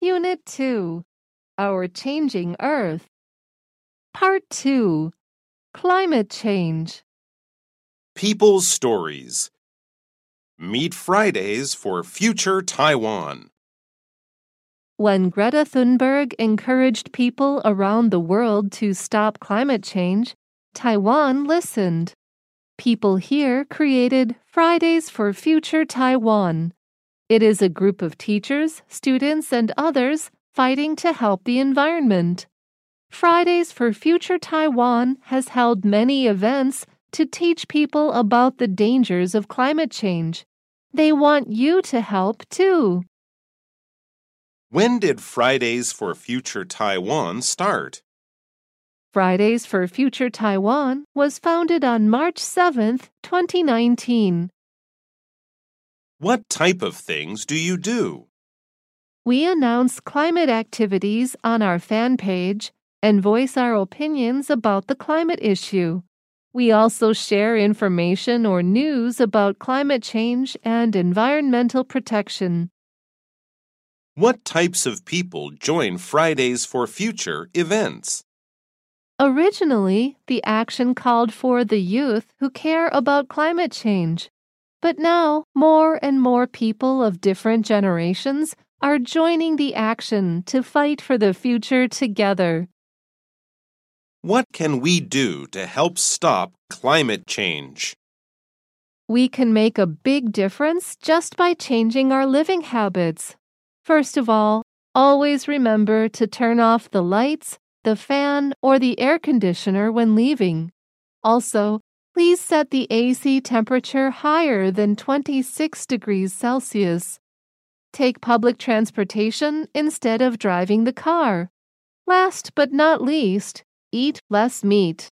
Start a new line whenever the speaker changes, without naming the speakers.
Unit 2, Our Changing Earth. Part 2, Climate Change.
People's Stories. Meet Fridays for Future Taiwan.
When Greta Thunberg encouraged people around the world to stop climate change, Taiwan listened. People here created Fridays for Future Taiwan. It is a group of teachers, students, and others fighting to help the environment. Fridays for Future Taiwan has held many events to teach people about the dangers of climate change. They want you to help too.
When did Fridays for Future Taiwan start?
Fridays for Future Taiwan was founded on March 7, 2019.
What type of things do you do?
We announce climate activities on our fan page and voice our opinions about the climate issue. We also share information or news about climate change and environmental protection.
What types of people join Fridays for Future events?
Originally, the action called for the youth who care about climate change. But now, more and more people of different generations are joining the action to fight for the future together.
What can we do to help stop climate change?
We can make a big difference just by changing our living habits. First of all, always remember to turn off the lights, the fan, or the air conditioner when leaving. Also, please set the AC temperature higher than 26 degrees Celsius. Take public transportation instead of driving the car. Last but not least, eat less meat.